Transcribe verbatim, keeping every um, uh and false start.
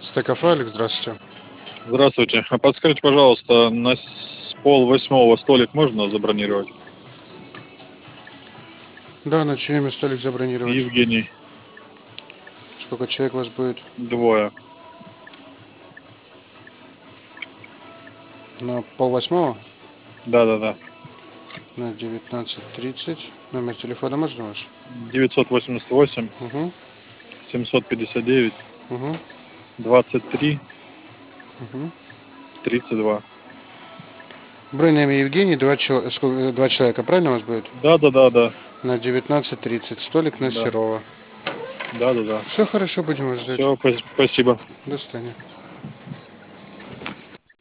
Стекофайлик, здравствуйте. Здравствуйте. А подскажите, пожалуйста, на с пол восьмого столик можно забронировать? Да, на чье имя столик забронировать? Евгений. Сколько человек у вас будет? Двое. На полвосьмого? Да-да-да. На девятнадцать тридцать. Номер телефона можно ваш? девятьсот восемьдесят восемь Угу, семьсот пятьдесят девять угу, двадцать три угу. тридцать два. Бронь на имя Евгений, два, чел- сколько- два человека, правильно у вас будет? Да-да-да-да. На девятнадцать тридцать. Столик на Да. Серова. Да-да-да. Все хорошо, будем вас ждать. Все, спасибо. До свидания.